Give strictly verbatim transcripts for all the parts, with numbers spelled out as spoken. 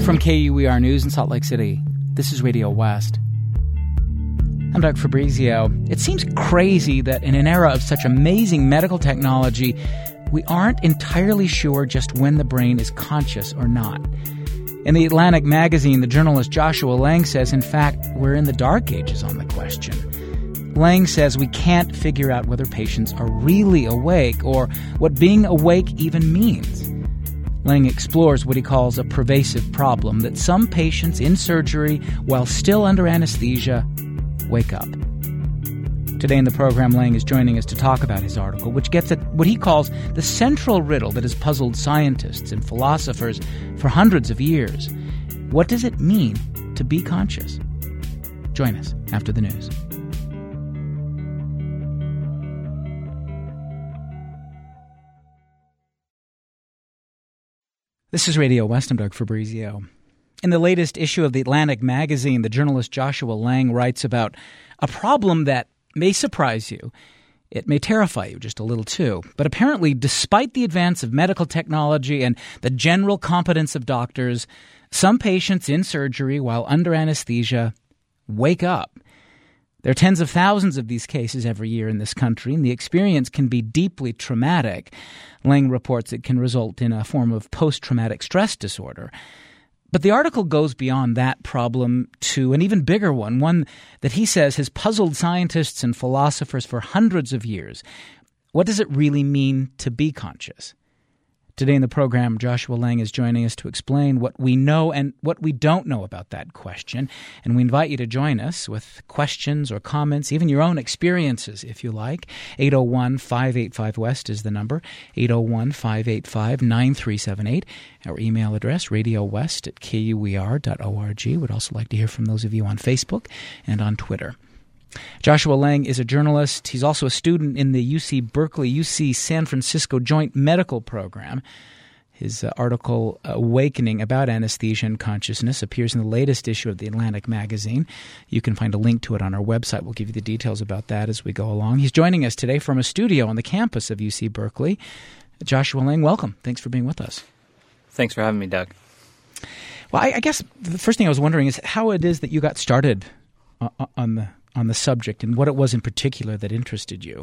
From K U E R News in Salt Lake City, this is Radio West. I'm Doug Fabrizio. It seems crazy that in an era of such amazing medical technology, we aren't entirely sure just when the brain is conscious or not. In the Atlantic magazine, the journalist Joshua Lang says, in fact, we're in the dark ages on the question. Lang says we can't figure out whether patients are really awake or what being awake even means. Lang explores what he calls a pervasive problem that some patients in surgery, while still under anesthesia, wake up. Today in the program, Lang is joining us to talk about his article, which gets at what he calls the central riddle that has puzzled scientists and philosophers for hundreds of years. What does it mean to be conscious? Join us after the news. This is Radio West. I'm Doug Fabrizio. In the latest issue of the Atlantic magazine, the journalist Joshua Lang writes about a problem that may surprise you. It may terrify you just a little too. But apparently, despite the advance of medical technology and the general competence of doctors, some patients in surgery while under anesthesia wake up. There are tens of thousands of these cases every year in this country, and the experience can be deeply traumatic. Lang reports it can result in a form of post-traumatic stress disorder. But the article goes beyond that problem to an even bigger one, one that he says has puzzled scientists and philosophers for hundreds of years. What does it really mean to be conscious? Today in the program, Joshua Lang is joining us to explain what we know and what we don't know about that question. And we invite you to join us with questions or comments, even your own experiences, if you like. eight oh one, five eight five, West is the number, eight oh one, five eight five, nine three seven eight. Our email address, radiowest at k u e r dot org. We'd also like to hear from those of you on Facebook and on Twitter. Joshua Lang is a journalist. He's also a student in the U C Berkeley, U C San Francisco Joint Medical Program. His uh, article, Awakening, about anesthesia and consciousness, appears in the latest issue of the Atlantic magazine. You can find a link to it on our website. We'll give you the details about that as we go along. He's joining us today from a studio on the campus of U C Berkeley. Joshua Lang, welcome. Thanks for being with us. Thanks for having me, Doug. Well, I, I guess the first thing I was wondering is how it is that you got started on the on the subject and what it was in particular that interested you.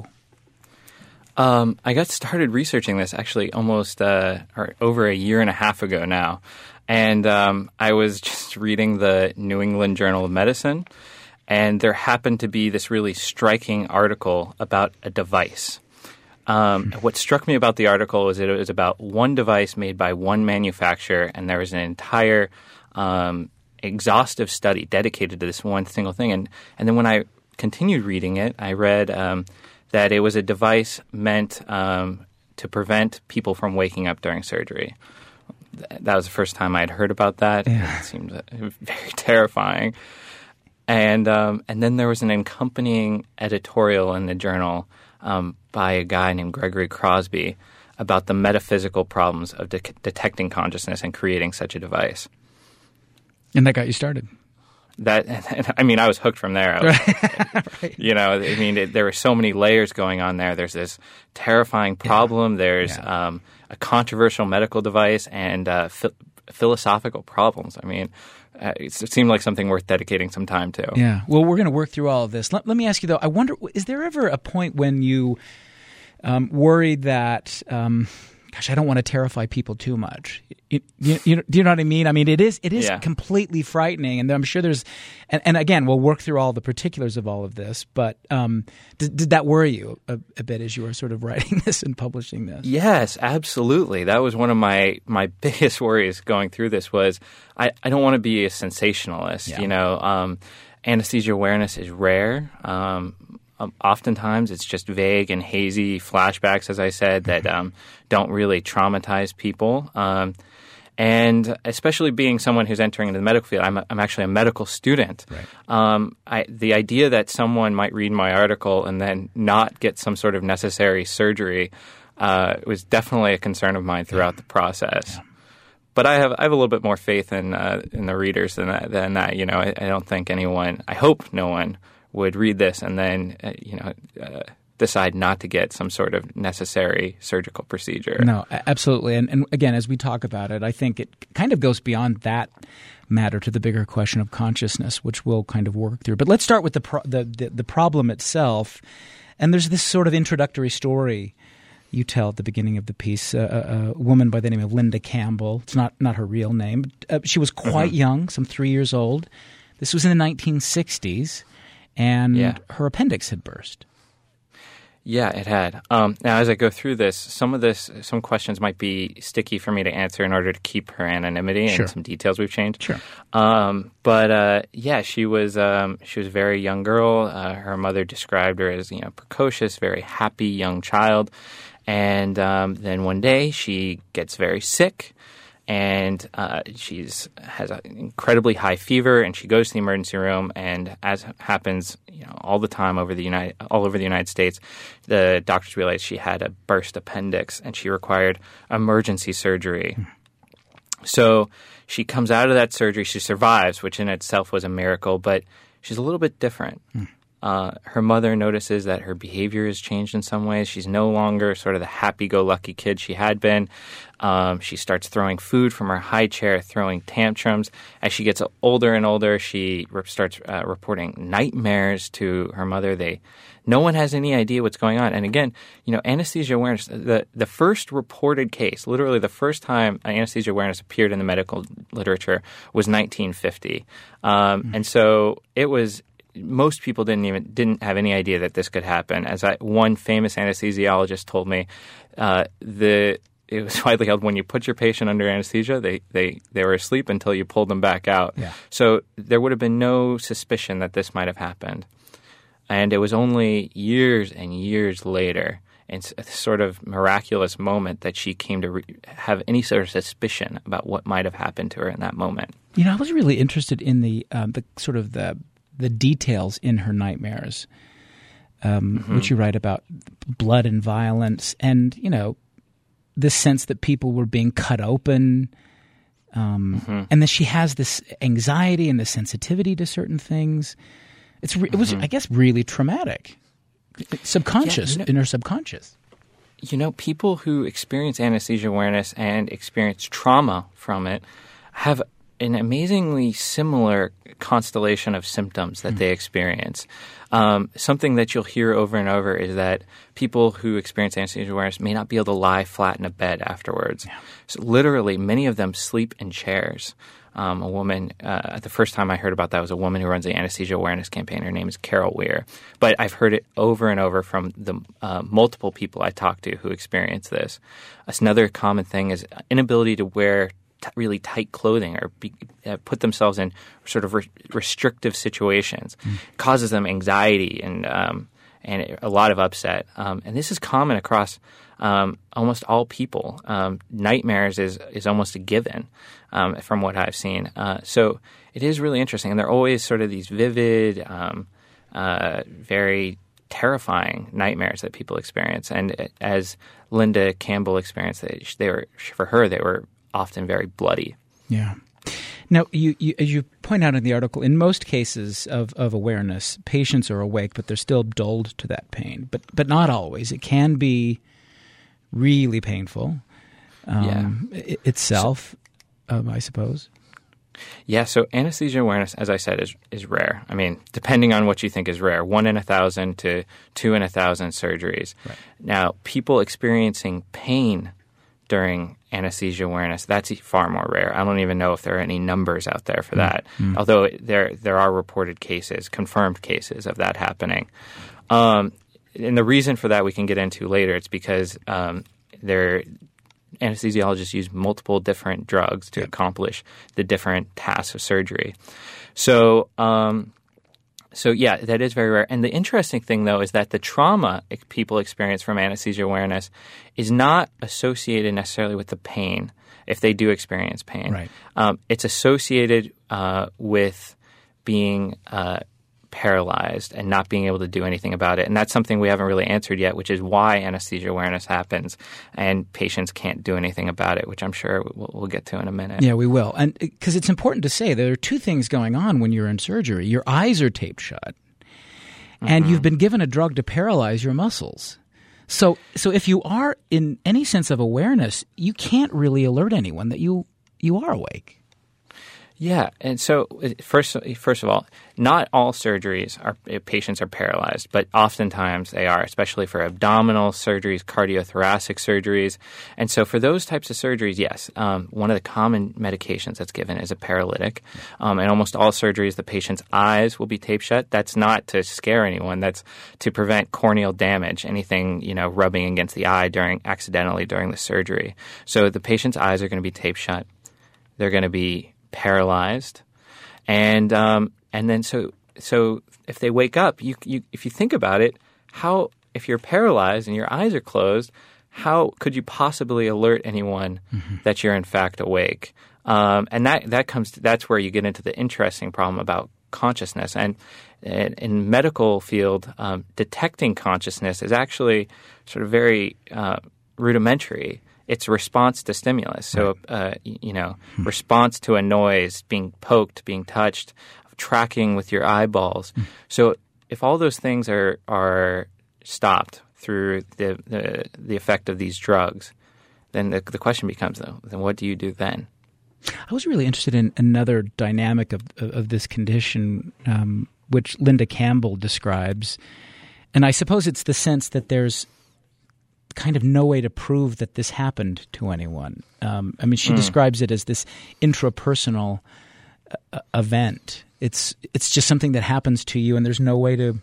Um, I got started researching this actually almost uh, or over a year and a half ago now. And um, I was just reading the New England Journal of Medicine, and there happened to be this really striking article about a device. Um, hmm. What struck me about the article was that it was about one device made by one manufacturer, and there was an entire um exhaustive study dedicated to this one single thing. And and then when I continued reading it, I read um, that it was a device meant um, to prevent people from waking up during surgery. Th- that was the first time I had heard about that. Yeah. It seemed uh, very terrifying. And um, and then there was an accompanying editorial in the journal um, by a guy named Gregory Crosby about the metaphysical problems of de- detecting consciousness and creating such a device. And that got you started. That I mean, I was hooked from there. Was, right. You know, I mean, it, there were so many layers going on there. There's this terrifying problem. Yeah. There's yeah. Um, a controversial medical device and uh, ph- philosophical problems. I mean, uh, it seemed like something worth dedicating some time to. Yeah. Well, we're going to work through all of this. Let, let me ask you, though, I wonder, is there ever a point when you um, worried that um, – gosh, I don't want to terrify people too much. You, you, you, do you know what I mean? I mean, it is it is yeah. completely frightening, and I'm sure there's and, – and again, we'll work through all the particulars of all of this, but um, did, did that worry you a, a bit as you were sort of writing this and publishing this? Yes, absolutely. That was one of my, my biggest worries going through this was I, I don't want to be a sensationalist. Yeah. You know, um, anesthesia awareness is rare. Um Um, oftentimes, it's just vague and hazy flashbacks, as I said, that um, don't really traumatize people. Um, and especially being someone who's entering into the medical field, I'm, a, I'm actually a medical student. Right. Um, I, the idea that someone might read my article and then not get some sort of necessary surgery uh, was definitely a concern of mine throughout yeah. the process. Yeah. But I have I have a little bit more faith in uh, in the readers than that. Than that. You know, I, I don't think anyone. I hope no one would read this and then, uh, you know, uh, decide not to get some sort of necessary surgical procedure. No, absolutely. And, and again, as we talk about it, I think it kind of goes beyond that matter to the bigger question of consciousness, which we'll kind of work through. But let's start with the pro- the, the, the problem itself. And there's this sort of introductory story you tell at the beginning of the piece. Uh, a, a woman by the name of Linda Campbell. It's not, not her real name. Uh, she was quite mm-hmm. young, some three years old. This was in the nineteen sixties, and yeah. her appendix had burst. Yeah, it had. Um, now, as I go through this, some of this, some questions might be sticky for me to answer in order to keep her anonymity Sure. and some details we've changed. Sure. Um, but uh, yeah, she was um, she was a very young girl. Uh, her mother described her as you know precocious, very happy young child. And um, then one day she gets very sick. And uh, she's has an incredibly high fever, and she goes to the emergency room. And as happens, you know, all the time over the United, all over the United States, the doctors realized she had a burst appendix, and she required emergency surgery. Mm. So she comes out of that surgery. She survives, which in itself was a miracle. But she's a little bit different. Mm. Uh, her mother notices that her behavior has changed in some ways. She's no longer sort of the happy-go-lucky kid she had been. Um, she starts throwing food from her high chair, throwing tantrums. As she gets older and older, she re- starts uh, reporting nightmares to her mother. They, no one has any idea what's going on. And again, you know, anesthesia awareness, the, the first reported case, literally the first time anesthesia awareness appeared in the medical literature was nineteen fifty. Um, mm-hmm. And so it was... Most people didn't even didn't have any idea that this could happen. As I, one famous anesthesiologist told me, uh, the it was widely held when you put your patient under anesthesia, they, they, they were asleep until you pulled them back out. Yeah. So there would have been no suspicion that this might have happened. And it was only years and years later, in a sort of miraculous moment, that she came to re- have any sort of suspicion about what might have happened to her in that moment. You know, I was really interested in the um, the sort of the the details in her nightmares, um, mm-hmm. which you write about blood and violence, and you know, this sense that people were being cut open, um, mm-hmm. and that she has this anxiety and this sensitivity to certain things. It's re- mm-hmm. it was, I guess, really traumatic, subconscious yeah, you know, in her subconscious. You know, people who experience anesthesia awareness and experience trauma from it have an amazingly similar constellation of symptoms that mm. they experience. Um, something that you'll hear over and over is that people who experience anesthesia awareness may not be able to lie flat in a bed afterwards. Yeah. So literally, many of them sleep in chairs. Um, a woman, uh, the first time I heard about that was a woman who runs the anesthesia awareness campaign. Her name is Carol Weir. But I've heard it over and over from the uh, multiple people I talk to who experience this. Another common thing is inability to wear T- really tight clothing or be, uh, put themselves in sort of re- restrictive situations. Mm. It causes them anxiety and um, and a lot of upset. Um, and this is common across um, almost all people. Um, nightmares is, is almost a given um, from what I've seen. Uh, so it is really interesting. And they're always sort of these vivid, um, uh, very terrifying nightmares that people experience. And as Linda Campbell experienced, they, they were, for her, they were often very bloody. Yeah. Now, you, you, as you point out in the article, in most cases of, of awareness, patients are awake, but they're still dulled to that pain. But but not always. It can be really painful um, yeah. I- itself, so, um, I suppose. Yeah, so anesthesia awareness, as I said, is is rare. I mean, depending on what you think is rare, one in a thousand to two in a thousand surgeries. Right. Now, people experiencing pain during anesthesia awareness, that's far more rare. I don't even know if there are any numbers out there for that, mm-hmm. although there there are reported cases, confirmed cases of that happening. Um, and the reason for that we can get into later. It's because um, there anesthesiologists use multiple different drugs to yep. accomplish the different tasks of surgery. So um, So, yeah, that is very rare. And the interesting thing, though, is that the trauma people experience from anesthesia awareness is not associated necessarily with the pain, if they do experience pain. Right. Um, it's associated uh, with being uh, paralyzed and not being able to do anything about it. And that's something we haven't really answered yet, which is why anesthesia awareness happens and patients can't do anything about it, which I'm sure we'll, we'll get to in a minute. Yeah, we will. And because it's important to say there are two things going on when you're in surgery. Your eyes are taped shut. and Mm-hmm. you've been given a drug to paralyze your muscles. So, so if you are in any sense of awareness, you can't really alert anyone that you you are awake. Yeah, and so first, first of all, not all surgeries are patients are paralyzed, but oftentimes they are, especially for abdominal surgeries, cardiothoracic surgeries, and so for those types of surgeries, yes, um, one of the common medications that's given is a paralytic. Um, in almost all surgeries, the patient's eyes will be taped shut. That's not to scare anyone. That's to prevent corneal damage, anything you know rubbing against the eye during accidentally during the surgery. So the patient's eyes are going to be taped shut. They're going to be paralyzed, and um, and then so so if they wake up, you you if you think about it, how if you're paralyzed and your eyes are closed, how could you possibly alert anyone mm-hmm. that you're in fact awake? Um, and that that comes to, that's where you get into the interesting problem about consciousness. And, and in medical field, um, detecting consciousness is actually sort of very uh, rudimentary. It's response to stimulus. So, uh, you know, hmm. response to a noise, being poked, being touched, tracking with your eyeballs. Hmm. So if all those things are are stopped through the the, the effect of these drugs, then the, the question becomes, though, then what do you do then? I was really interested in another dynamic of, of, of this condition, um, which Linda Campbell describes. And I suppose it's the sense that there's kind of no way to prove that this happened to anyone. Um, I mean, she mm. describes it as this intrapersonal uh, event. It's it's just something that happens to you, and there's no way to.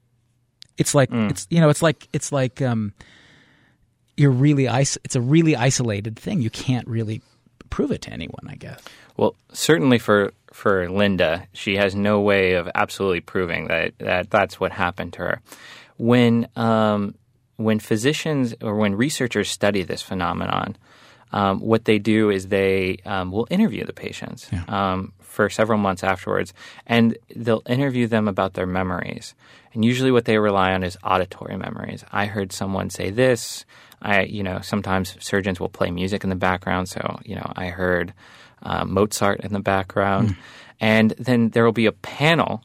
It's like mm. it's you know it's like it's like um, you're really is- It's a really isolated thing. You can't really prove it to anyone, I guess. Well, certainly for for Linda, she has no way of absolutely proving that, that that's what happened to her. When um, When physicians or when researchers study this phenomenon, um, what they do is they um, will interview the patients yeah. um, for several months afterwards, and they'll interview them about their memories. And usually what they rely on is auditory memories. I heard someone say this. I, you know, sometimes surgeons will play music in the background. So, you know, I heard uh, Mozart in the background. Mm. And then there will be a panel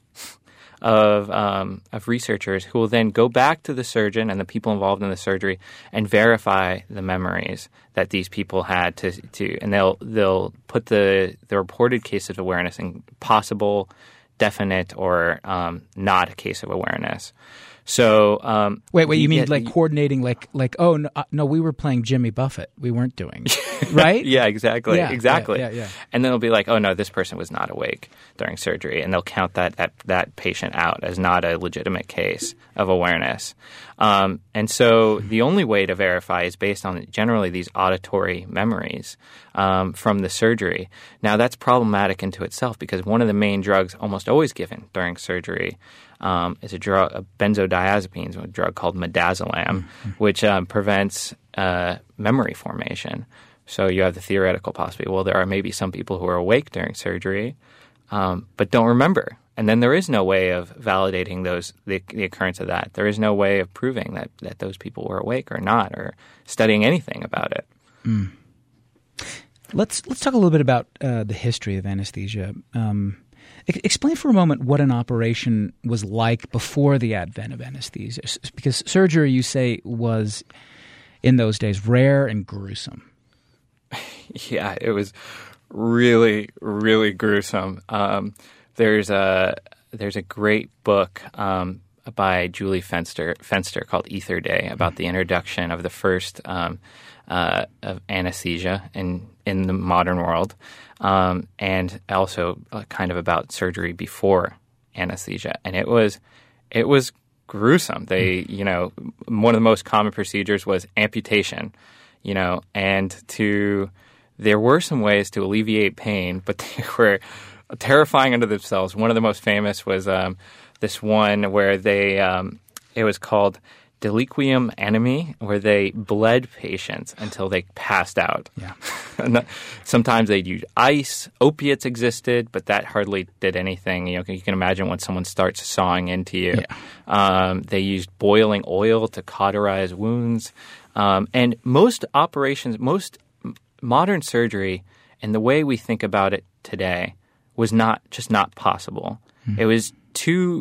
of um, of researchers who will then go back to the surgeon and the people involved in the surgery and verify the memories that these people had to to and they'll they'll put the the reported case of awareness in possible, definite, or um, not a case of awareness. So um, wait, wait, you, you mean get, like coordinating, like like oh no, uh, no, we were playing Jimmy Buffett, we weren't doing, right? Yeah, exactly, yeah, exactly. Yeah, yeah, yeah. And then it'll be like, oh no, this person was not awake during surgery, and they'll count that that that patient out as not a legitimate case of awareness. Um, and so the only way to verify is based on generally these auditory memories um, from the surgery. Now that's problematic into itself because one of the main drugs almost always given during surgery. Um, is a drug, a benzodiazepines, a drug called midazolam, mm-hmm. which um, prevents uh, memory formation. So you have the theoretical possibility, well, there are maybe some people who are awake during surgery, um, but don't remember. And then there is no way of validating those the, the occurrence of that. There is no way of proving that, that those people were awake or not, or studying anything about it. Mm. Let's let's talk a little bit about uh, the history of anesthesia. Um, Explain for a moment what an operation was like before the advent of anesthesia, because surgery, you say, was in those days rare and gruesome. Yeah, it was really, really gruesome. Um, there's a there's a great book um, by Julie Fenster Fenster called Ether Day about the introduction of the first um, uh, of anesthesia in in the modern world. Um, and also uh, kind of about surgery before anesthesia. And it was it was gruesome. They, you know, one of the most common procedures was amputation, you know, and to there were some ways to alleviate pain, but they were terrifying unto themselves. One of the most famous was um, this one where they um, it was called Deliquium Animi, where they bled patients until they passed out. Yeah. Sometimes they'd use ice. Opiates existed, but that hardly did anything. You know, you can imagine when someone starts sawing into you. Yeah. Um, they used boiling oil to cauterize wounds. Um, and most operations, most modern surgery, and the way we think about it today, was not just not possible. Mm-hmm. It was too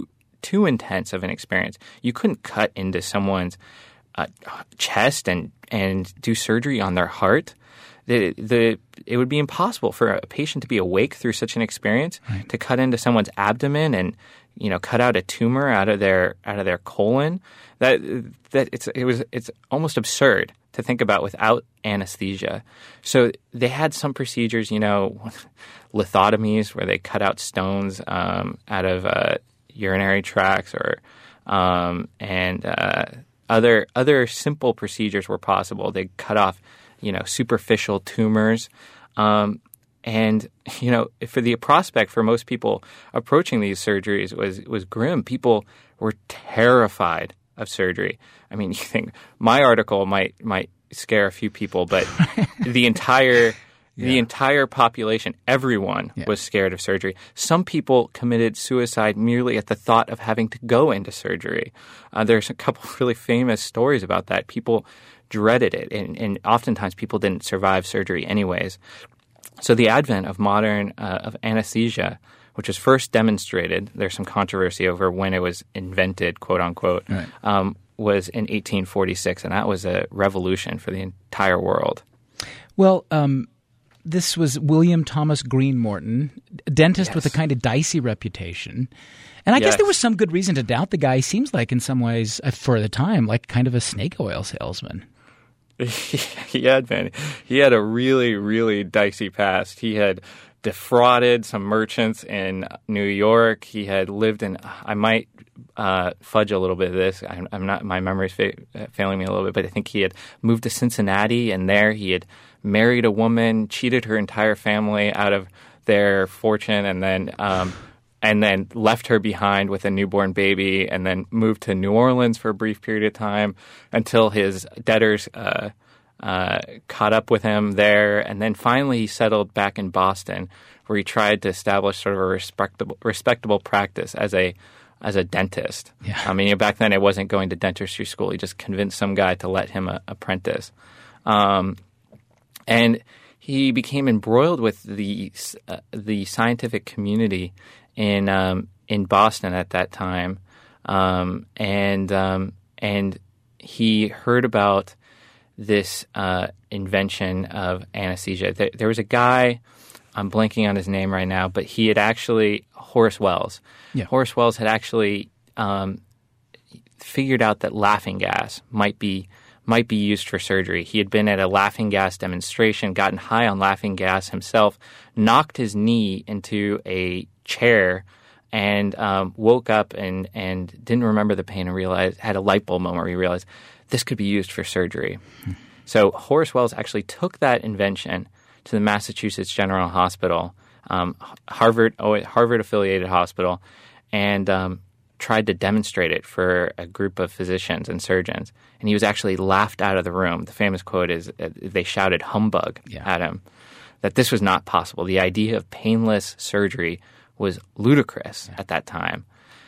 too intense of an experience. You couldn't cut into someone's uh, chest and, and do surgery on their heart. The, the it would be impossible for a patient to be awake through such an experience, right. to cut into someone's abdomen and, you know, cut out a tumor out of their out of their colon. That that it's it was it's almost absurd to think about without anesthesia. So they had some procedures, you know, lithotomies where they cut out stones um, out of uh, urinary tracts, or um, and uh, other other simple procedures were possible. They cut off, you know, superficial tumors. Um, and, you know, for the prospect for most people approaching these surgeries was, was grim. People were terrified of surgery. I mean, you think my article might, might scare a few people, but the entire, yeah. the entire population, everyone yeah. was scared of surgery. Some people committed suicide merely at the thought of having to go into surgery. Uh, there's a couple really famous stories about that. People dreaded it, and, and oftentimes people didn't survive surgery anyways. So the advent of modern uh, of anesthesia, which was first demonstrated, there's some controversy over when it was invented, quote unquote, right. um, was in eighteen forty-six, and that was a revolution for the entire world. Well, um, this was William Thomas Green Morton, a dentist yes. with a kind of dicey reputation. And I yes. guess there was some good reason to doubt the guy. He seems like, in some ways, uh, for the time, like kind of a snake oil salesman. He had been. He had a really, really dicey past. He had defrauded some merchants in New York. He had lived in, I might uh, fudge a little bit of this. I'm, I'm not, my memory's fa- failing me a little bit, but I think he had moved to Cincinnati, and there he had married a woman, cheated her entire family out of their fortune, and then um, and then left her behind with a newborn baby, and then moved to New Orleans for a brief period of time until his debtors uh, uh, caught up with him there. And then finally he settled back in Boston, where he tried to establish sort of a respectable respectable practice as a as a dentist. Yeah. I mean, back then it wasn't going to dentistry school. He just convinced some guy to let him uh, apprentice. Um, and he became embroiled with the uh, the scientific community in um, in Boston at that time, um, and um, and he heard about this uh, invention of anesthesia. There, there was a guy, I'm blanking on his name right now, but he had actually Horace Wells. Yeah. Horace Wells had actually um, figured out that laughing gas might be might be used for surgery. He had been at a laughing gas demonstration, gotten high on laughing gas himself, knocked his knee into a chair, and um, woke up and, and didn't remember the pain and realized, had a light bulb moment where he realized this could be used for surgery. Hmm. So Horace Wells actually took that invention to the Massachusetts General Hospital, um, Harvard oh, Harvard affiliated hospital, and um, tried to demonstrate it for a group of physicians and surgeons. And he was actually laughed out of the room. The famous quote is uh, they shouted humbug yeah. at him, that this was not possible. The idea of painless surgery was ludicrous yeah. at that time.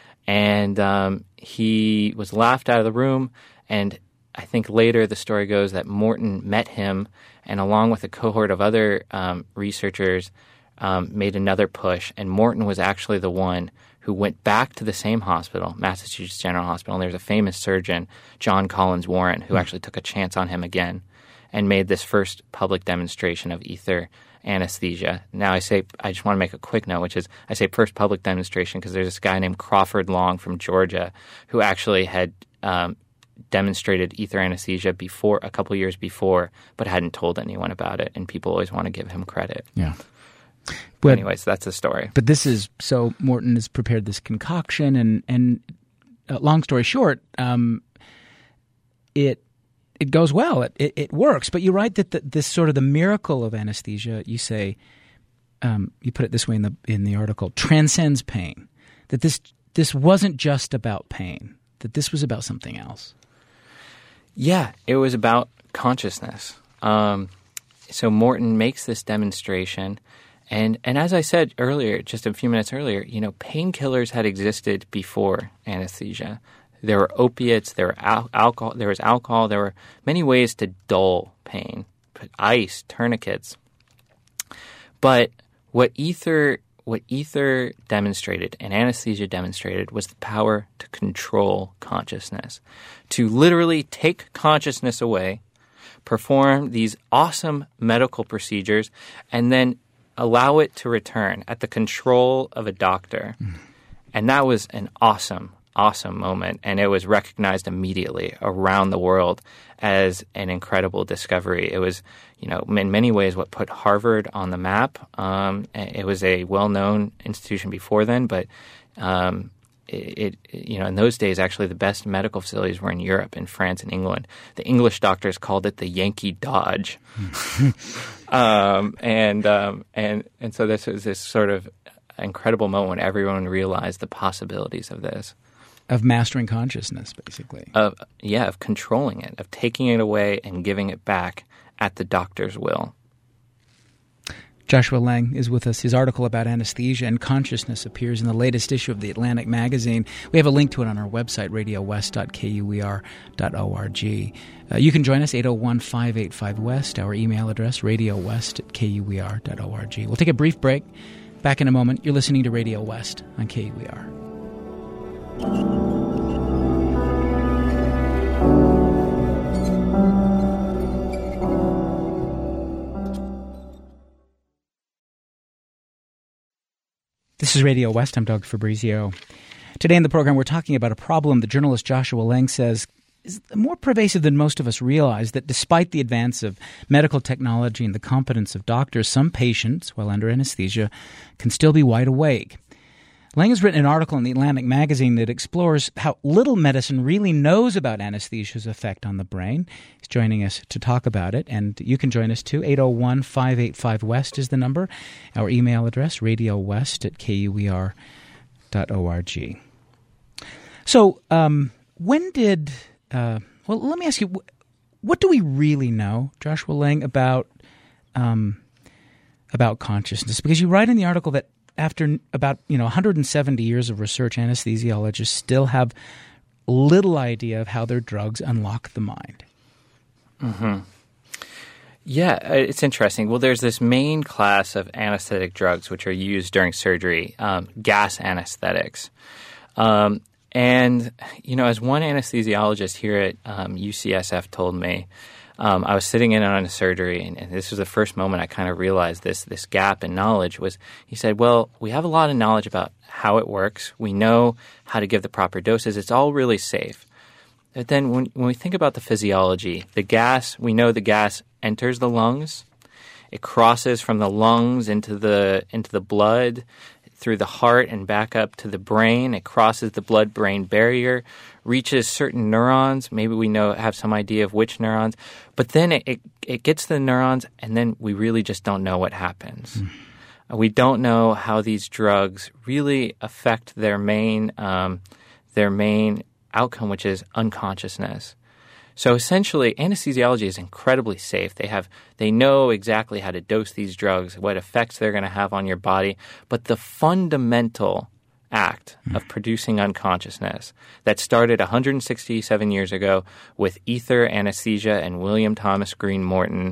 And um, he was laughed out of the room, and I think later the story goes that Morton met him, and along with a cohort of other um, researchers um, made another push, and Morton was actually the one who went back to the same hospital, Massachusetts General Hospital, and there's a famous surgeon, John Collins Warren, who mm. actually took a chance on him again and made this first public demonstration of ether anesthesia. Now I say, I just want to make a quick note, which is I say first public demonstration because there's this guy named Crawford Long from Georgia who actually had um, demonstrated ether anesthesia before, a couple years before, but hadn't told anyone about it, and people always want to give him credit. Yeah. But, anyways, that's the story. But this is, so Morton has prepared this concoction, and, and uh, long story short, um, it it goes well. It, it, it works. But you write that the, this sort of the miracle of anesthesia, you say, um, you put it this way in the in the article, transcends pain. That this this wasn't just about pain. That this was about something else. Yeah, it was about consciousness. Um, so Morton makes this demonstration. And and as I said earlier, just a few minutes earlier, you know, painkillers had existed before anesthesia. There were opiates, there were al- alcohol, there was alcohol, there were many ways to dull pain, ice, tourniquets. But what ether what ether demonstrated and anesthesia demonstrated was the power to control consciousness, to literally take consciousness away, perform these awesome medical procedures, and then allow it to return at the control of a doctor. Mm. And that was an awesome, awesome moment. And it was recognized immediately around the world as an incredible discovery. It was, you know, in many ways what put Harvard on the map. Um, it was a well-known institution before then, but um, it, it, you know, in those days, actually the best medical facilities were in Europe, in France and England. The English doctors called it the Yankee Dodge. um, and, um, and, and so this was this sort of incredible moment when everyone realized the possibilities of this. Of mastering consciousness, basically. Of yeah, of controlling it, of taking it away and giving it back at the doctor's will. Joshua Lang is with us. His article about anesthesia and consciousness appears in the latest issue of the Atlantic magazine. We have a link to it on our website, radio west dot k u e r dot org. Uh, you can join us, eight oh one, five eight five, West, our email address, radio west at k u e r dot org. We'll take a brief break. Back in a moment. You're listening to Radio West on K U E R. This is Radio West. I'm Doug Fabrizio. Today in the program, we're talking about a problem the journalist Joshua Lang says is more pervasive than most of us realize, that despite the advance of medical technology and the competence of doctors, some patients, while under anesthesia, can still be wide awake. Lang has written an article in the Atlantic magazine that explores how little medicine really knows about anesthesia's effect on the brain. He's joining us to talk about it, and you can join us too. eight oh one, five eight five, West is the number. Our email address, radio west at k u e r dot org. So um, when did... Uh, well, let me ask you, what do we really know, Joshua Lang, about um, about consciousness? Because you write in the article that after about you know one hundred seventy years of research, anesthesiologists still have little idea of how their drugs unlock the mind. Mm-hmm. Yeah, it's interesting. Well, there's this main class of anesthetic drugs which are used during surgery, um, gas anesthetics. Um, and, you know, as one anesthesiologist here at um, U C S F told me, Um, I was sitting in on a surgery, and, and this was the first moment I kind of realized this this gap in knowledge was, he said, well, we have a lot of knowledge about how it works. We know how to give the proper doses. It's all really safe. But then when, when we think about the physiology, the gas, we know the gas enters the lungs. It crosses from the lungs into the into the blood, through the heart and back up to the brain. It crosses the blood-brain barrier, reaches certain neurons. Maybe we know have some idea of which neurons. But then it, it, it gets the neurons, and then we really just don't know what happens. Mm. Uh, we don't know how these drugs really affect their main um, their main outcome, which is unconsciousness. So essentially, anesthesiology is incredibly safe. They have, they know exactly how to dose these drugs, what effects they're going to have on your body. But the fundamental act of producing unconsciousness that started one hundred sixty-seven years ago with ether anesthesia and William Thomas Green Morton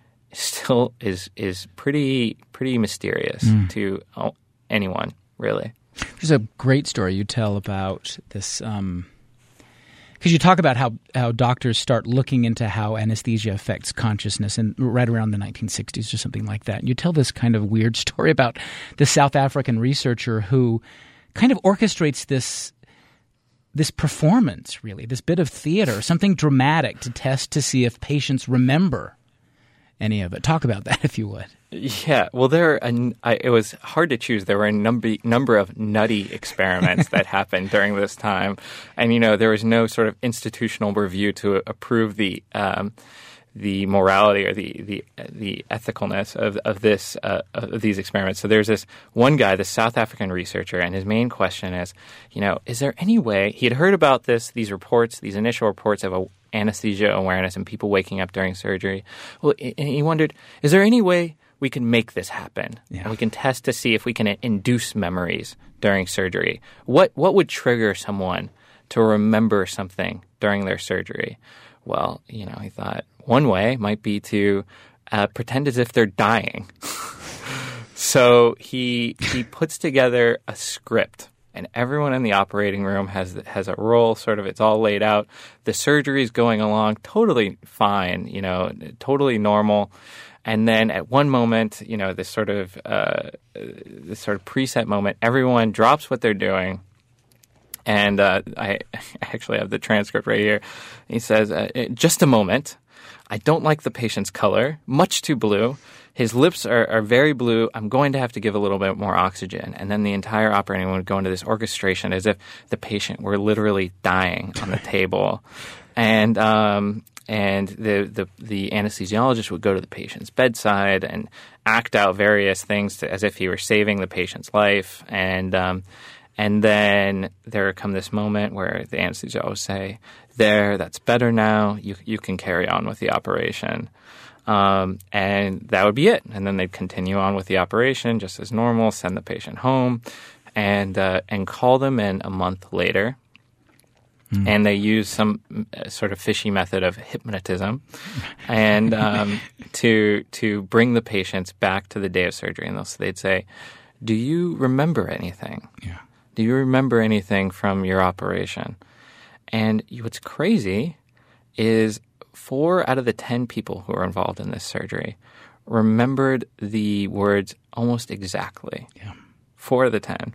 still is is pretty pretty mysterious mm. to anyone, really. There's a great story you tell about this. Um Because you talk about how, how doctors start looking into how anesthesia affects consciousness, and right around the nineteen sixties or something like that. And you tell this kind of weird story about this South African researcher who kind of orchestrates this this performance, really, this bit of theater, something dramatic to test to see if patients remember any of it. Talk about that, if you would. Yeah, well, there. Are a, I, it was hard to choose. There were a number number of nutty experiments that happened during this time, and you know there was no sort of institutional review to approve the um, the morality or the the the ethicalness of of this uh, of these experiments. So there's this one guy, this South African researcher, and his main question is, you know, is there any way he had heard about this these reports, these initial reports of a anesthesia awareness and people waking up during surgery? Well, and he wondered, is there any way we can make this happen? Yeah. And we can test to see if we can induce memories during surgery. What what would trigger someone to remember something during their surgery? Well, you know, he thought one way might be to uh, pretend as if they're dying. So he he puts together a script. And everyone in the operating room has has a role, sort of, it's all laid out. The surgery is going along totally fine, you know, totally normal. And then at one moment, you know, this sort of uh, this sort of preset moment, everyone drops what they're doing. And uh, I actually have the transcript right here. He says, uh, just a moment. I don't like the patient's color, much too blue. His lips are, are very blue. I'm going to have to give a little bit more oxygen. And then the entire operating room would go into this orchestration as if the patient were literally dying on the table. And um, and the, the, the anesthesiologist would go to the patient's bedside and act out various things to, as if he were saving the patient's life. And um, and then there would come this moment where the anesthesiologist would say, there, that's better now. You, you can carry on with the operation. Um, and that would be it. And then they'd continue on with the operation just as normal, send the patient home, and uh, and call them in a month later. Mm. And they use some sort of fishy method of hypnotism and um, to to bring the patients back to the day of surgery. And they'll, they'd say, do you remember anything? Yeah. Do you remember anything from your operation? And what's crazy is four out of the ten people who were involved in this surgery remembered the words almost exactly. Yeah. Four Four of the ten.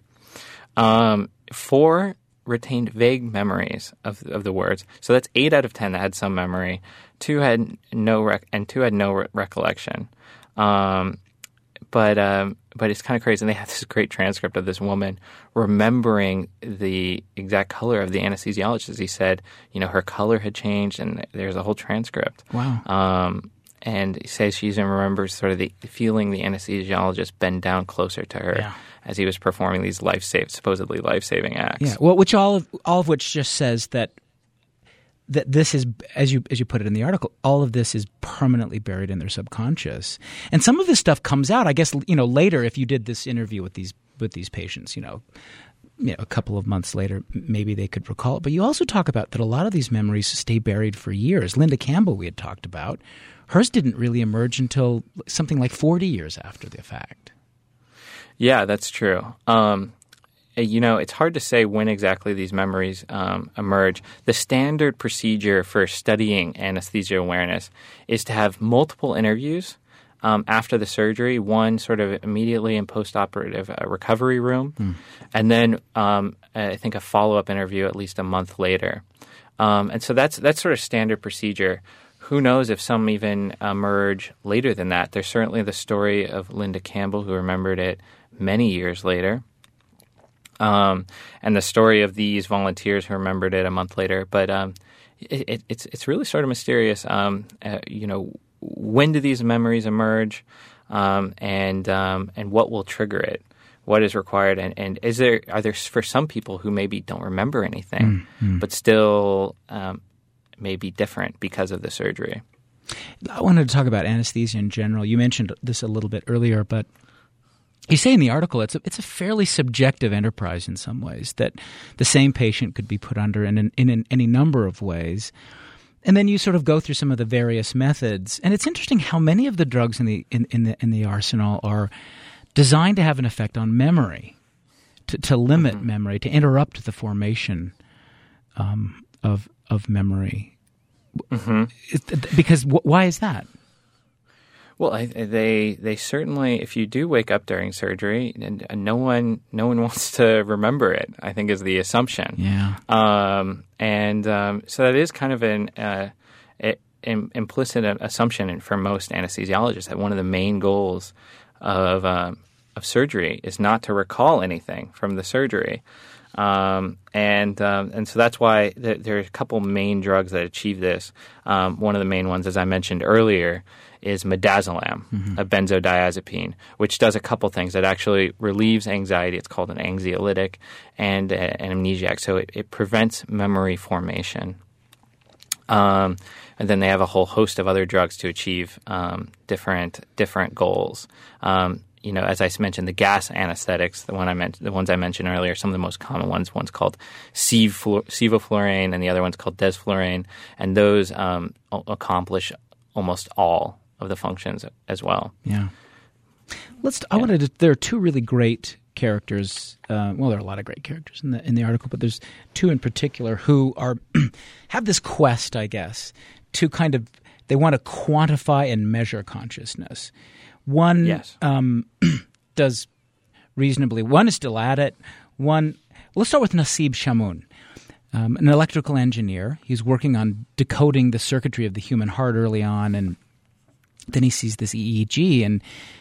Um, four retained vague memories of of the words. So that's eight out of ten that had some memory. Two had no rec- and two had no re- recollection. Um, but um, but it's kind of crazy. And they have this great transcript of this woman remembering the exact color of the anesthesiologist. He said, you know, her color had changed, and there's a whole transcript. Wow. Um, and he says she even remembers sort of the feeling the anesthesiologist bend down closer to her yeah. as he was performing these life save, supposedly life-saving acts. Yeah. Well, which all of all of which just says that that this is, as you as you put it in the article, all of this is permanently buried in their subconscious. And some of this stuff comes out, I guess, you know, later if you did this interview with these with these patients, you know, you know, a couple of months later, maybe they could recall it. But you also talk about that a lot of these memories stay buried for years. Linda Campbell, we had talked about, hers didn't really emerge until something like forty years after the fact. Yeah, that's true. Um, you know, it's hard to say when exactly these memories um, emerge. The standard procedure for studying anesthesia awareness is to have multiple interviews um, after the surgery, one sort of immediately in post-operative uh, recovery room, mm. and then um, I think a follow-up interview at least a month later. Um, and so that's that's sort of standard procedure. Who knows if some even emerge later than that. There's certainly the story of Linda Campbell, who remembered it many years later. Um, and the story of these volunteers who remembered it a month later. But um, it, it, it's it's really sort of mysterious. Um, uh, you know, when do these memories emerge, um, and um, and what will trigger it? What is required? And, and is there are there for some people who maybe don't remember anything, mm-hmm. but still um, may be different because of the surgery? I wanted to talk about anesthesia in general. You mentioned this a little bit earlier, but you say in the article it's a, it's a fairly subjective enterprise in some ways, that the same patient could be put under in, in, in any number of ways. And then you sort of go through some of the various methods. And it's interesting how many of the drugs in the in, in the in the arsenal are designed to have an effect on memory, to, to limit mm-hmm. memory, to interrupt the formation um, of of memory. Mm-hmm. It, because wh- why is that? Well, I, they they certainly, if you do wake up during surgery, and no one no one wants to remember it, I think is the assumption. Yeah. Um, and um, so that is kind of an uh, a, an implicit assumption for most anesthesiologists that one of the main goals of um, of surgery is not to recall anything from the surgery. Um, and um, and so that's why th- there are a couple main drugs that achieve this. Um, one of the main ones, as I mentioned earlier, is midazolam, mm-hmm. a benzodiazepine, which does a couple things. It actually relieves anxiety. It's called an anxiolytic and uh, an amnesiac. So it, it prevents memory formation. Um, and then they have a whole host of other drugs to achieve um, different different goals. Um, you know, as I mentioned, the gas anesthetics, the one I meant, the ones I mentioned earlier, some of the most common ones. One's called sevoflurane, and the other one's called desflurane, and those um, accomplish almost all of the functions as well. Yeah. Let's. I wanted to. There are two really great characters. Uh, well, there are a lot of great characters in the in the article, but there's two in particular who are have this quest, I guess, to kind of they want to quantify and measure consciousness. One yes. um, does reasonably. One is still at it. One. Let's start with Naseeb Shamoun, um, an electrical engineer. He's working on decoding the circuitry of the human heart early on, and then he sees this E E G, and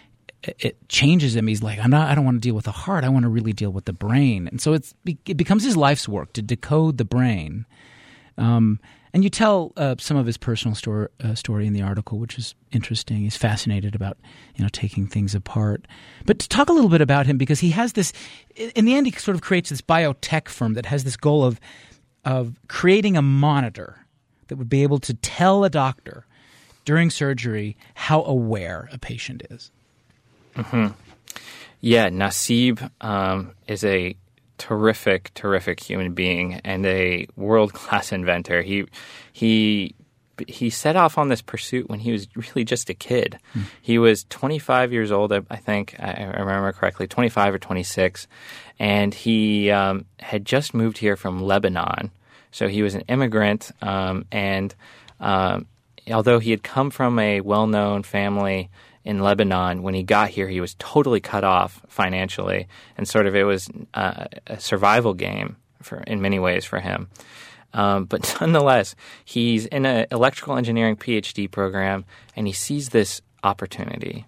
it changes him. He's like, I'm not, I don't want to deal with the heart. I want to really deal with the brain. And so it's, it becomes his life's work to decode the brain. Um, and you tell uh, some of his personal story, uh, story in the article, which is interesting. He's fascinated about, you know, taking things apart. But to talk a little bit about him, because he has this, in the end, he sort of creates this biotech firm that has this goal of of creating a monitor that would be able to tell a doctor during surgery how aware a patient is. Mm-hmm. Yeah, Naseeb um, is a terrific, terrific human being and a world-class inventor. He he he set off on this pursuit when he was really just a kid. Mm. He was twenty-five years old, I, I think, I, I remember correctly, twenty-five or twenty-six, and he um, had just moved here from Lebanon. So he was an immigrant, um, and um, although he had come from a well-known family in Lebanon, when he got here, he was totally cut off financially, and sort of it was uh, a survival game for in many ways for him. Um, but nonetheless, he's in an electrical engineering P H D program, and he sees this opportunity,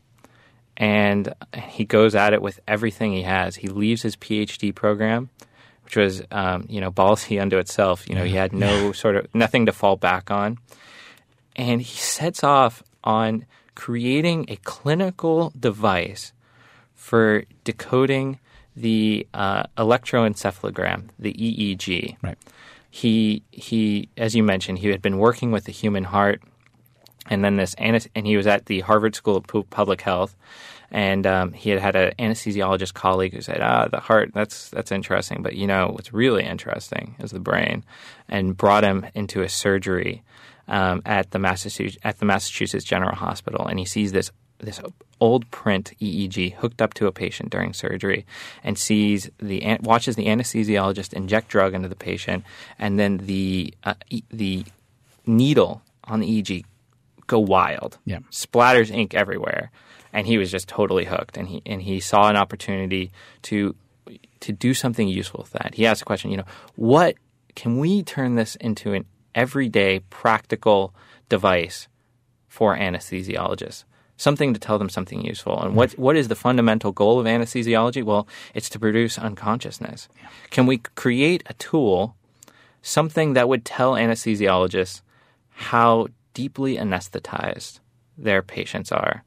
and he goes at it with everything he has. He leaves his P H D program, which was um, you know ballsy unto itself. You know, he had no sort of nothing to fall back on, and he sets off on creating a clinical device for decoding the uh, electroencephalogram, the E E G. Right. He he, as you mentioned, he had been working with the human heart, and then this and he was at the Harvard School of Public Health, and um, he had had an anesthesiologist colleague who said, "Ah, the heart, that's that's interesting, but you know what's really interesting is the brain," and brought him into a surgery. Um, at the Massachusetts at the Massachusetts General Hospital, and he sees this this old print E E G hooked up to a patient during surgery, and sees the watches the anesthesiologist inject drug into the patient, and then the uh, e- the needle on the E E G go wild, yeah. splatters ink everywhere, and he was just totally hooked, and he and he saw an opportunity to to do something useful with that. He asked the question, you know, what can we turn this into an everyday practical device for anesthesiologists, something to tell them something useful. And what what is the fundamental goal of anesthesiology? Well, it's to produce unconsciousness. Yeah. Can we create a tool, something that would tell anesthesiologists how deeply anesthetized their patients are?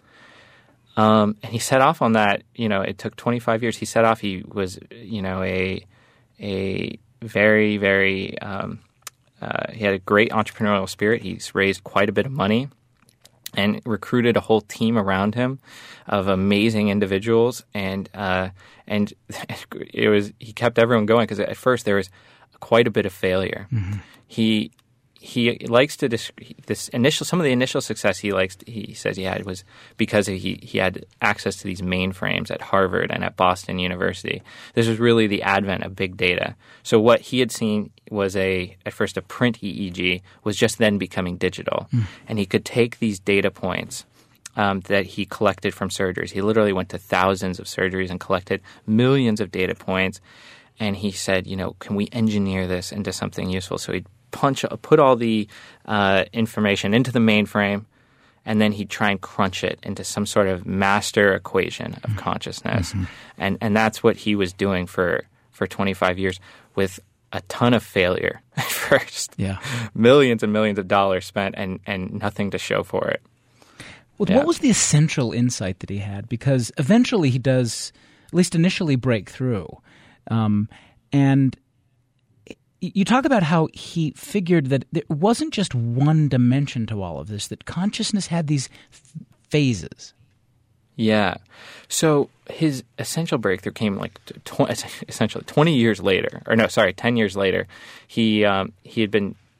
Um, and he set off on that. You know, it took twenty-five years. He set off. He was, you know, a a very, very um, Uh, he had a great entrepreneurial spirit. He's raised quite a bit of money and recruited a whole team around him of amazing individuals. And uh, and it was he kept everyone going because at first there was quite a bit of failure. Mm-hmm. He he likes to dis- this initial some of the initial success he likes he says he had was because he he had access to these mainframes at Harvard and at Boston University. This was really the advent of big data. So what he had seen was a at first a print E E G was just then becoming digital, mm. and he could take these data points um, that he collected from surgeries. He literally went to thousands of surgeries and collected millions of data points. And he said, you know, can we engineer this into something useful? So he'd punch, put all the uh, information into the mainframe, and then he'd try and crunch it into some sort of master equation of mm-hmm. consciousness. Mm-hmm. And and that's what he was doing for, for twenty-five years with a ton of failure at first. Yeah. Millions and millions of dollars spent and, and nothing to show for it. Well, yeah. What was the essential insight that he had? Because eventually he does, at least initially, break through. Um, and you talk about how he figured that there wasn't just one dimension to all of this, that consciousness had these f- phases. Yeah. So his essential breakthrough came like tw- essentially twenty years later, or no, sorry, ten years later. He um, he had been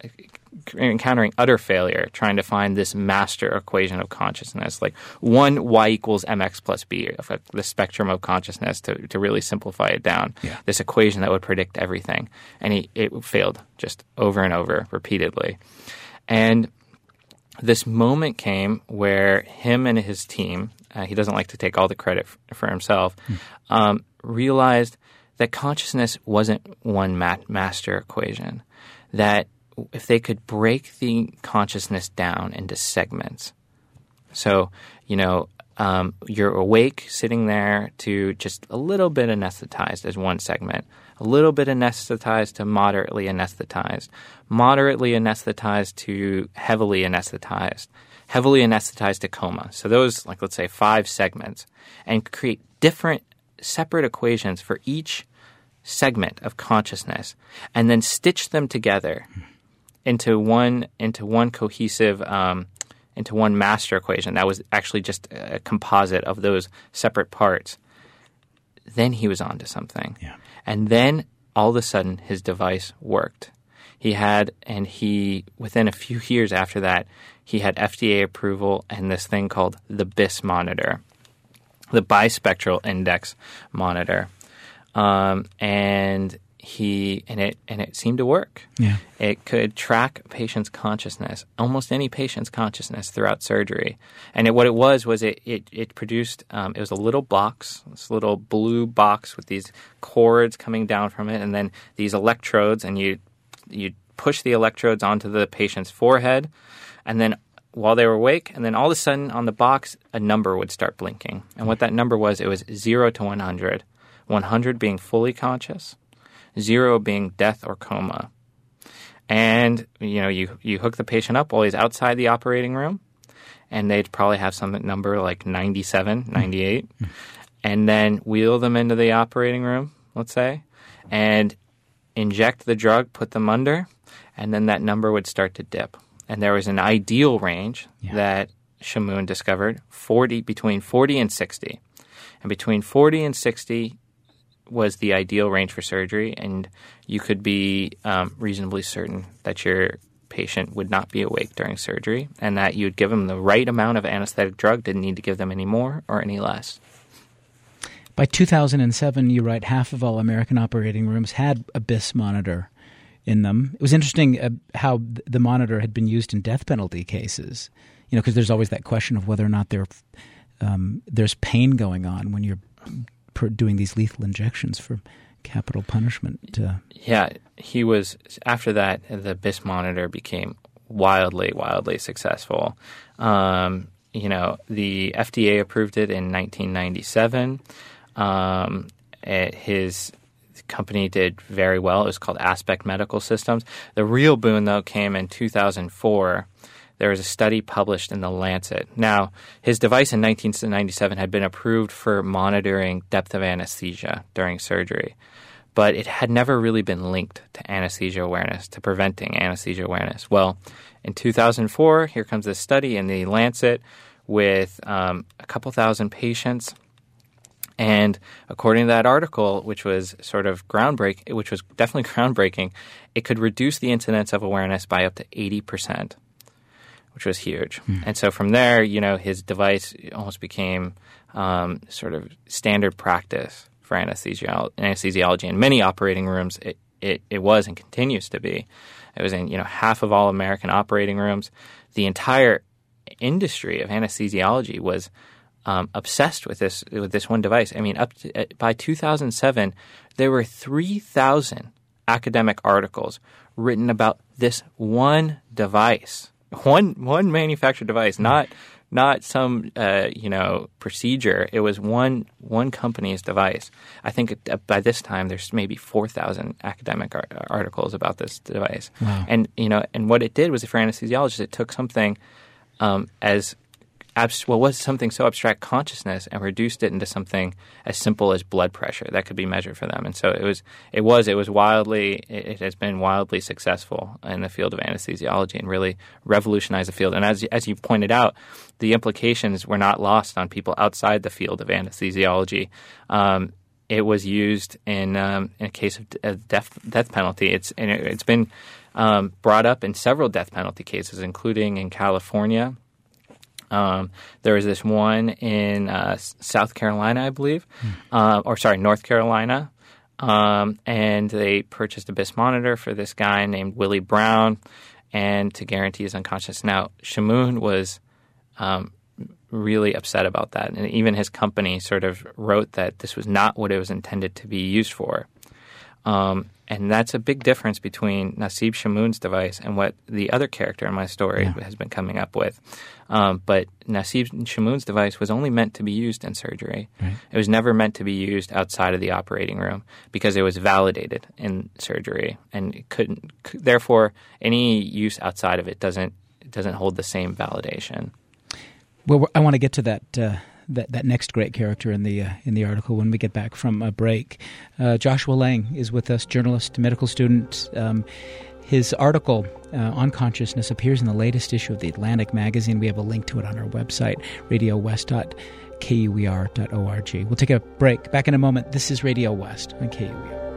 encountering utter failure trying to find this master equation of consciousness, like one y equals mx plus b, the spectrum of consciousness, to, to really simplify it down, yeah. this equation that would predict everything. And he, it failed just over and over repeatedly. And this moment came where him and his team, uh, he doesn't like to take all the credit f- for himself, mm. um, realized that consciousness wasn't one ma- master equation, that if they could break the consciousness down into segments. So, you know, um, you're awake sitting there to just a little bit anesthetized as one segment, a little bit anesthetized to moderately anesthetized, moderately anesthetized to heavily anesthetized, heavily anesthetized to coma. So those, like, let's say five segments, and create different separate equations for each segment of consciousness, and then stitch them together into one into one cohesive um, into one master equation that was actually just a composite of those separate parts. Then he was onto something, yeah. And then all of a sudden his device worked. He had, and he within a few years after that, he had F D A approval and this thing called the B I S monitor, the bispectral index monitor, um, and. He and it and it seemed to work. Yeah. It could track a patient's consciousness, almost any patient's consciousness throughout surgery. And it, what it was was it it, it produced um, it was a little box, this little blue box with these cords coming down from it, and then these electrodes, and you you push the electrodes onto the patient's forehead, and then while they were awake, and then all of a sudden on the box a number would start blinking. And what that number was, it was zero to one hundred, one hundred being fully conscious, zero being death or coma. And, you know, you, you hook the patient up while he's outside the operating room, and they'd probably have some number like ninety-seven, ninety-eight, mm-hmm. and then wheel them into the operating room, let's say, and inject the drug, put them under, and then that number would start to dip. And there was an ideal range yeah. that Shamoon discovered, forty between forty and sixty. And between forty and sixty was the ideal range for surgery, and you could be um, reasonably certain that your patient would not be awake during surgery, and that you'd give them the right amount of anesthetic drug, didn't need to give them any more or any less. By two thousand seven, you write, half of all American operating rooms had a B I S monitor in them. It was interesting uh, how the monitor had been used in death penalty cases, you know, because there's always that question of whether or not there, um, there's pain going on when you're doing these lethal injections for capital punishment. Uh, yeah, he was, after that, the B I S monitor became wildly, wildly successful. Um, you know, the F D A approved it in nineteen ninety-seven. Um, it, his company did very well. It was called Aspect Medical Systems. The real boon, though, came in two thousand four. There was a study published in The Lancet. Now, his device in nineteen ninety-seven had been approved for monitoring depth of anesthesia during surgery, but it had never really been linked to anesthesia awareness, to preventing anesthesia awareness. Well, in two thousand four, here comes this study in The Lancet with um, a couple thousand patients. And according to that article, which was sort of groundbreaking, which was definitely groundbreaking, it could reduce the incidence of awareness by up to eighty percent. Which was huge. Mm. And so from there, you know, his device almost became um, sort of standard practice for anesthesiolo- anesthesiology. In many operating rooms, it, it, it was and continues to be. It was in, you know, half of all American operating rooms. The entire industry of anesthesiology was um, obsessed with this with this one device. I mean, up to, uh, by two thousand seven, there were three thousand academic articles written about this one device. One one manufactured device, not not some uh, you know procedure. It was one one company's device. I think it, by this time there's maybe four thousand academic ar- articles about this device. Wow. And you know, and what it did was, for anesthesiologists, it took something um, as abs- well was something so abstract, consciousness, and reduced it into something as simple as blood pressure that could be measured for them. And so it was it was it was wildly it, it has been wildly successful in the field of anesthesiology and really revolutionized the field. And as as you pointed out, the implications were not lost on people outside the field of anesthesiology. Um, it was used in um, in a case of a death death penalty. It's and it, it's been um, brought up in several death penalty cases, including in California. Um, there was this one in uh, South Carolina, I believe, mm. uh, or sorry, North Carolina, um, and they purchased a B I S monitor for this guy named Willie Brown, and to guarantee his unconscious. Now, Shamoon was um, really upset about that, and even his company sort of wrote that this was not what it was intended to be used for. Um, and that's a big difference between Naseeb Shamoon's device and what the other character in my story yeah. has been coming up with. Um, but Naseeb Shamoon's device was only meant to be used in surgery. Right. It was never meant to be used outside of the operating room because it was validated in surgery, and it couldn't. Therefore, any use outside of it doesn't it doesn't hold the same validation. Well, I want to get to that. Uh That, that next great character in the uh, in the article when we get back from a break. Uh, Joshua Lang is with us, journalist, medical student. Um, his article uh, on consciousness appears in the latest issue of the Atlantic magazine. We have a link to it on our website, radio west dot k u e r dot org. We'll take a break. Back in a moment. This is Radio West on K U E R.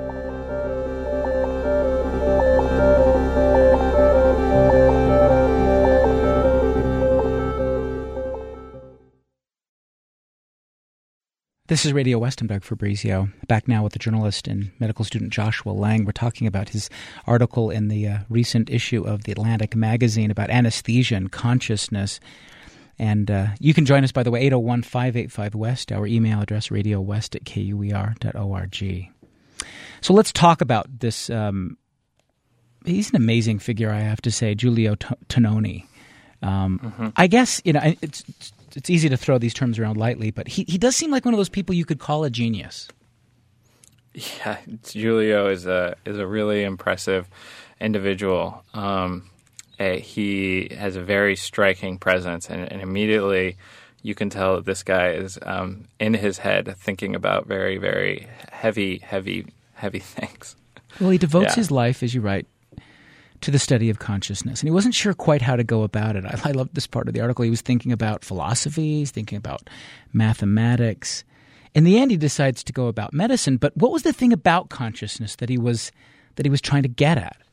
This is Radio West. I'm Doug Fabrizio. Back now with the journalist and medical student Joshua Lang. We're talking about his article in the uh, recent issue of the Atlantic magazine about anesthesia and consciousness. And uh, you can join us, by the way, eight oh one, five eight five, West, our email address, radio west at k u e r dot org. So let's talk about this. Um, he's an amazing figure, I have to say, Giulio T- Tononi. Um, mm-hmm. I guess, you know, it's... it's It's easy to throw these terms around lightly, but he, he does seem like one of those people you could call a genius. Yeah, Giulio is a is a really impressive individual. Um, uh, he has a very striking presence, and, and immediately you can tell that this guy is um, in his head thinking about very, very heavy, heavy, heavy things. Well, he devotes yeah. his life, as you write, to the study of consciousness. And he wasn't sure quite how to go about it. I, I love this part of the article. He was thinking about philosophy, he's thinking about mathematics. In the end, he decides to go about medicine. But what was the thing about consciousness that he was that he was trying to get at?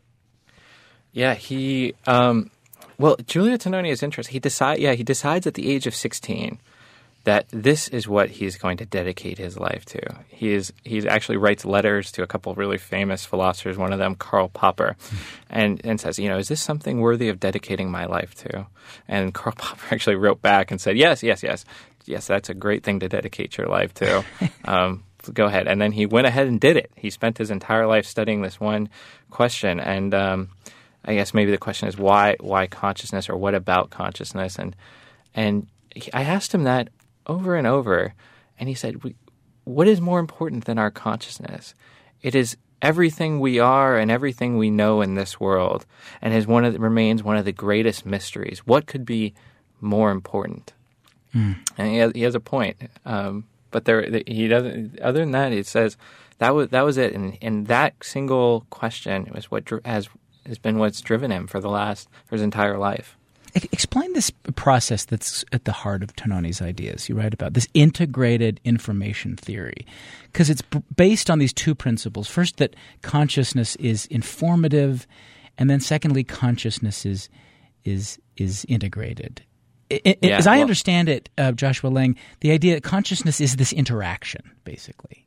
Yeah, he um, well, Giulio Tononi is interesting. He decide yeah, he decides at the age of sixteen that this is what he's going to dedicate his life to. He is he actually writes letters to a couple of really famous philosophers, one of them Karl Popper, and, and says, you know, is this something worthy of dedicating my life to? And Karl Popper actually wrote back and said, yes, yes, yes, yes, that's a great thing to dedicate your life to. um, go ahead. And then he went ahead and did it. He spent his entire life studying this one question. And um, I guess maybe the question is why why consciousness, or what about consciousness? And, and I asked him that over and over, and he said, what is more important than our consciousness? It is everything we are and everything we know in this world, and is one of the, remains one of the greatest mysteries. What could be more important? Mm. And he has, he has a point, um, but there he doesn't. Other than that, he says that was that was it, and, and that single question was what has has been what's driven him for the last for his entire life. Explain this process that's at the heart of Tononi's ideas. You write about this integrated information theory, because it's b- based on these two principles. First, that consciousness is informative, and then secondly, consciousness is is is integrated. It, it, yeah, As I well, understand it, uh, Joshua Lang, the idea that consciousness is this interaction, basically.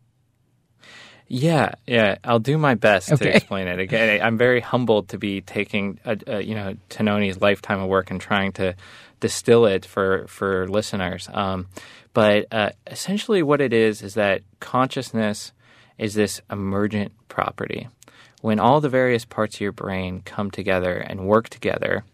Yeah, yeah. I'll do my best okay. to explain it. Again, I'm very humbled to be taking, a, a, you know, Tononi's lifetime of work and trying to distill it for for listeners. Um, but uh, essentially, what it is is that consciousness is this emergent property. When all the various parts of your brain come together and work together,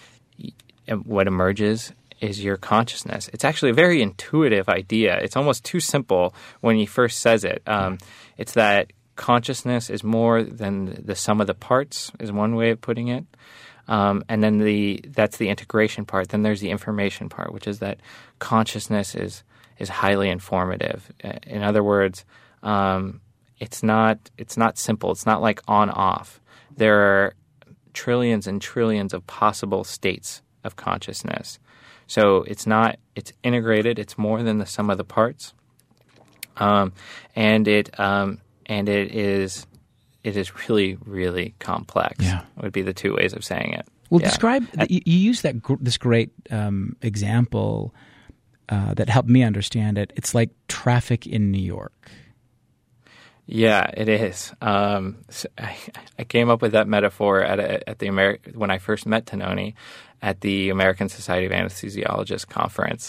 and what emerges is your consciousness. It's actually a very intuitive idea. It's almost too simple when he first says it. Um, it's that consciousness is more than the sum of the parts, is one way of putting it. Um, and then the that's the integration part. Then there's the information part, which is that consciousness is is highly informative. In other words, um, it's not it's not simple. It's not like on off. There are trillions and trillions of possible states of consciousness. So it's not, it's integrated, it's more than the sum of the parts. um, and it um, and it is it is really really complex. Yeah, would be the two ways of saying it. Well, yeah. describe. And, you, you use that gr- this great um, example uh, that helped me understand it. It's like traffic in New York. Yeah, it is. Um, so I, I came up with that metaphor at a, at the Ameri- when I first met Tononi at the American Society of Anesthesiologists conference.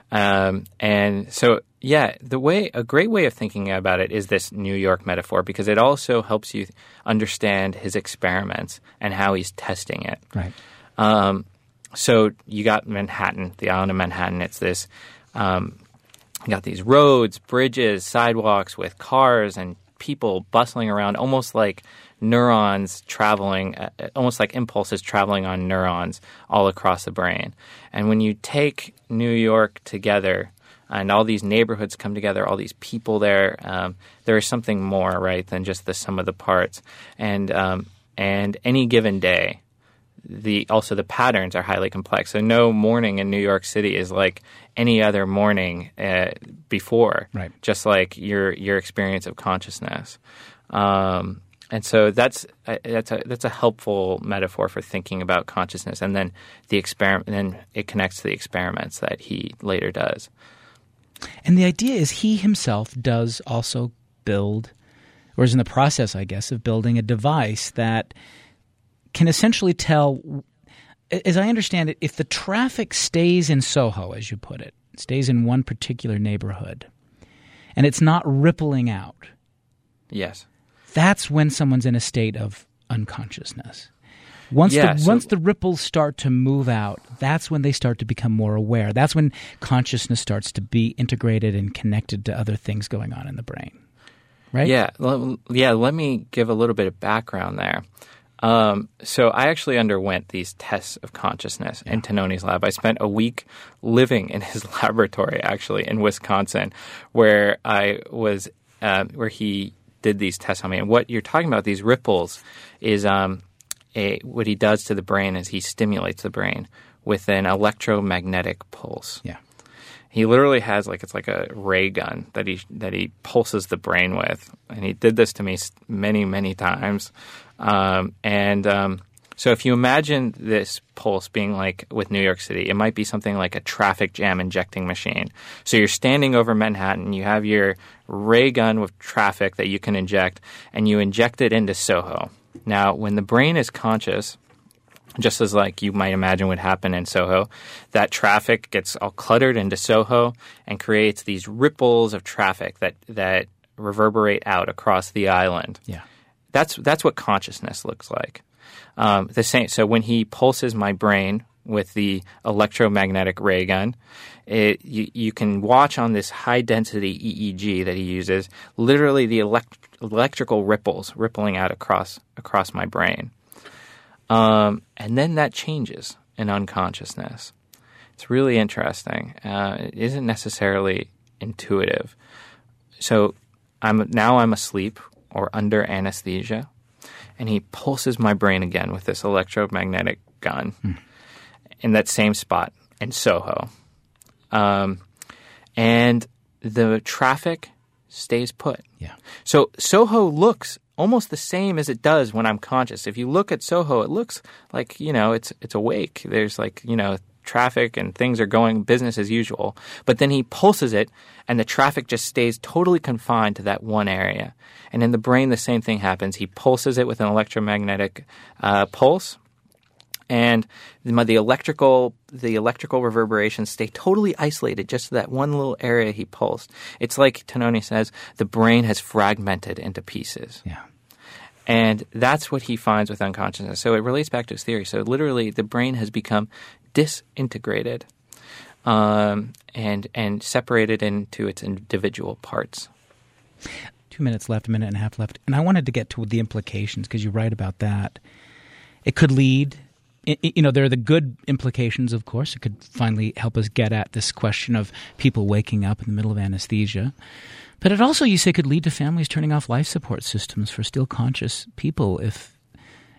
Um, and so, yeah, the way a great way of thinking about it is this New York metaphor, because it also helps you understand his experiments and how he's testing it. Right. Um, so you got Manhattan, the island of Manhattan. It's this. Um, You got these roads, bridges, sidewalks with cars and people bustling around, almost like neurons traveling, uh, almost like impulses traveling on neurons all across the brain. And when you take New York together and all these neighborhoods come together, all these people there, um, there is something more, right, than just the sum of the parts. And um, and any given day, The also the patterns are highly complex. So no morning in New York City is like any other morning uh, before, right. Just like your your experience of consciousness. Um, and so that's uh, that's a that's a helpful metaphor for thinking about consciousness. And then the experiment, then it connects to the experiments that he later does. And the idea is he himself does also build, or is in the process, I guess, of building a device that can essentially tell, as I understand it, if the traffic stays in Soho, as you put it, stays in one particular neighborhood, and it's not rippling out. Yes. That's when someone's in a state of unconsciousness. Once yeah, the so, once the ripples start to move out, that's when they start to become more aware. That's when consciousness starts to be integrated and connected to other things going on in the brain. Right? Yeah. Yeah. Let me give a little bit of background there. Um, so I actually underwent these tests of consciousness yeah. in Tononi's lab. I spent a week living in his laboratory, actually, in Wisconsin, where I was, uh, where he did these tests on me. And what you're talking about, these ripples, is um, a what he does to the brain is he stimulates the brain with an electromagnetic pulse. Yeah. He literally has like it's like a ray gun that he that he pulses the brain with, and he did this to me many many times. Um, and um, so, if you imagine this pulse being like with New York City, it might be something like a traffic jam injecting machine. So you're standing over Manhattan, you have your ray gun with traffic that you can inject, and you inject it into Soho. Now, when the brain is conscious, just as like you might imagine would happen in Soho, that traffic gets all cluttered into Soho and creates these ripples of traffic that, that reverberate out across the island. Yeah, that's that's what consciousness looks like. Um, the same. So when he pulses my brain with the electromagnetic ray gun, it, you, you can watch on this high density E E G that he uses, literally the elect- electrical ripples rippling out across across my brain. Um, and then that changes in unconsciousness. It's really interesting. Uh, it isn't necessarily intuitive. So I'm now I'm asleep or under anesthesia, and he pulses my brain again with this electromagnetic gun hmm. in that same spot in Soho. Um, and the traffic stays put. Yeah. So Soho looks almost the same as it does when I'm conscious. If you look at Soho, it looks like, you know, it's it's awake. There's like, you know, traffic and things are going business as usual. But then he pulses it and the traffic just stays totally confined to that one area. And in the brain, the same thing happens. He pulses it with an electromagnetic uh, pulse. And the, the electrical the electrical reverberations stay totally isolated just to that one little area he pulsed. It's like Tononi says, the brain has fragmented into pieces. Yeah. And that's what he finds with unconsciousness. So it relates back to his theory. So literally the brain has become disintegrated um, and and separated into its individual parts. Two minutes left, a minute and a half left. And I wanted to get to the implications because you write about that. It could lead... You know, there are the good implications, of course. It could finally help us get at this question of people waking up in the middle of anesthesia. But it also, you say, could lead to families turning off life support systems for still conscious people if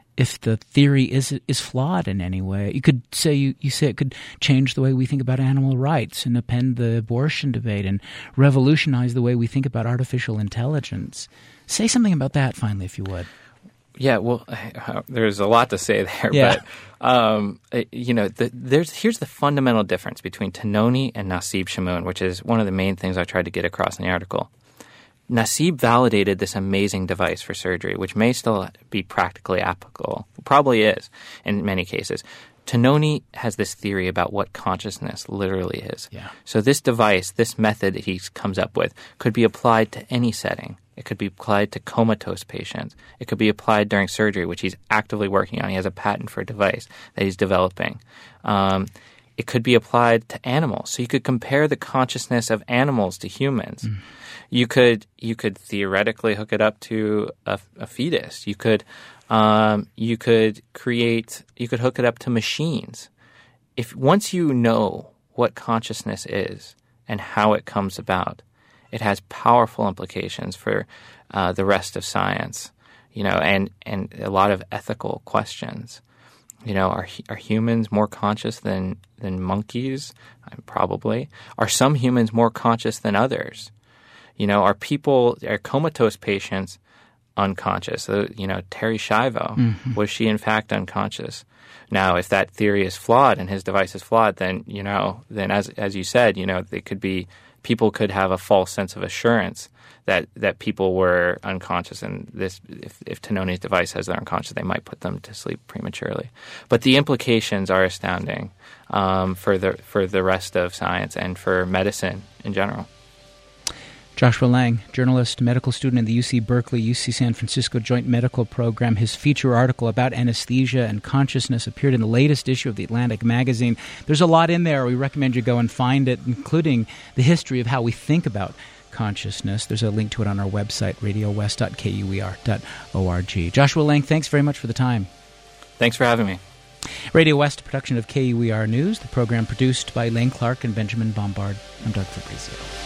if the theory is is flawed in any way. You could say you, you say it could change the way we think about animal rights and append the abortion debate and revolutionize the way we think about artificial intelligence. Say something about that finally, if you would. Yeah, well, there's a lot to say there, yeah. but um, you know, the, there's here's the fundamental difference between Tononi and Nassib Chamoun, which is one of the main things I tried to get across in the article. Nassib validated this amazing device for surgery, which may still be practically applicable, probably is in many cases. Tononi has this theory about what consciousness literally is. Yeah. So this device, this method that he comes up with, could be applied to any setting. It could be applied to comatose patients. It could be applied during surgery, which he's actively working on. He has a patent for a device that he's developing. Um, it could be applied to animals. So you could compare the consciousness of animals to humans. Mm. You could you could theoretically hook it up to a, a fetus. You could um, you could create you could hook it up to machines. If once you know what consciousness is and how it comes about, it has powerful implications for uh, the rest of science. You know, and, and a lot of ethical questions. You know, are are humans more conscious than than monkeys? Probably. Are some humans more conscious than others? You know, are people, are comatose patients unconscious? Uh, you know, Terry Schiavo, mm-hmm. was she in fact unconscious? Now, if that theory is flawed and his device is flawed, then, you know, then as as you said, you know, they could be, people could have a false sense of assurance that, that people were unconscious, and this, if, if Tononi's device says they're unconscious, they might put them to sleep prematurely. But the implications are astounding um, for the for the rest of science and for medicine in general. Joshua Lang, journalist, medical student in the U C Berkeley, U C San Francisco Joint Medical Program. His feature article about anesthesia and consciousness appeared in the latest issue of the Atlantic magazine. There's a lot in there. We recommend you go and find it, including the history of how we think about consciousness. There's a link to it on our website, radio west dot k u e r dot org. Joshua Lang, thanks very much for the time. Thanks for having me. Radio West, a production of K U E R News, the program produced by Elaine Clark and Benjamin Bombard. I'm Doug Fabrizio.